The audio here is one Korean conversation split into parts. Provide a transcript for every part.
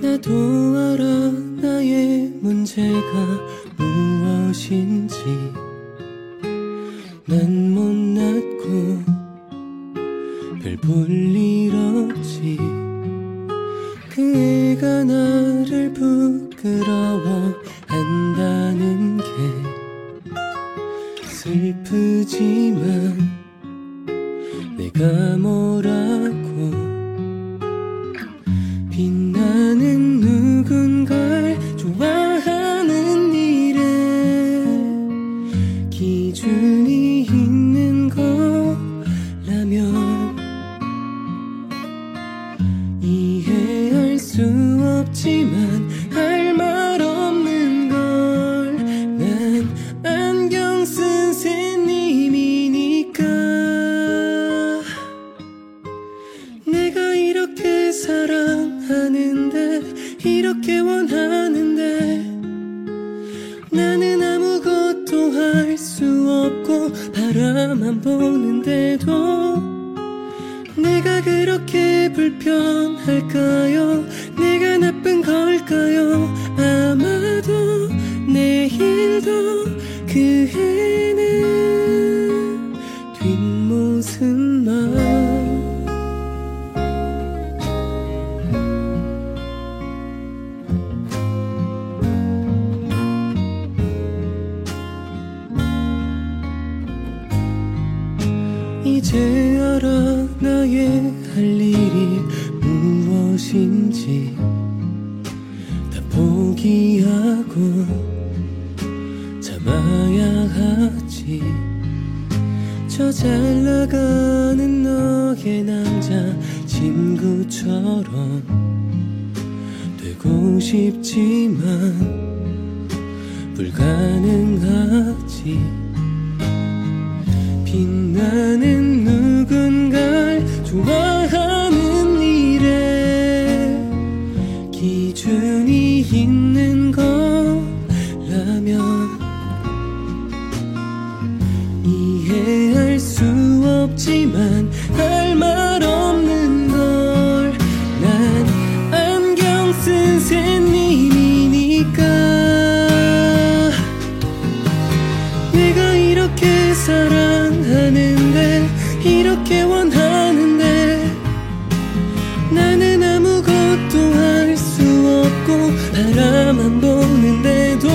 나도 알아 나의 문제가 무엇인지. 난 못났고 별 볼 일 없지. 그 애가 나를 부끄러워한다는 게 슬프지만 내가 뭐라고. 빛나는 누군가를 좋아하는 일에 기준이 있는 거라면 이해할 수 없지만 할 말 없는 걸. 난 안경 쓴 새님이니까. 내가 이렇게 사랑하는데 이렇게 원하는데 나는 아무것도 할 수 없고 바라만 보는데도 내가 그렇게 불편할까요? 내가 나쁜 걸까요? 아마도 내일도 그 애는 뒷모습만. 이제 알아 나의 할 일이 무엇인지. 다 포기하고 참아야 하지. 저 잘나가는 너의 남자 친구처럼 되고 싶지만 불가능하지. 빛나는 누군가를 좋아하는 일에 기준이 있는 거라면 이해할 수 없지만 할 말 없는 걸. 난 안경 쓴 새님이니까. 내가 이렇게 사랑하는데 이렇게 원하는데 나는 아무것도 할 수 없고 바라만 보는데도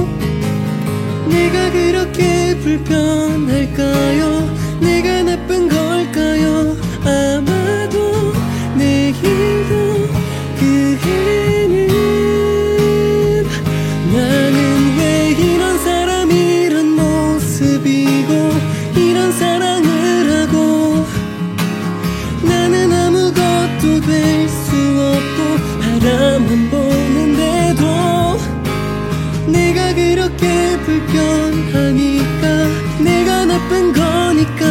내가 그렇게 불편할까요? 내가 나쁜 걸까요? 아마도 내일도 그 애는. 나는 왜 이런 사람 이런 모습이고 이런 사랑을 하고 나는 아무것도 될 수 없고 바라만 보는데도 내가 그렇게 불편하니까 내가 나쁜 거니까.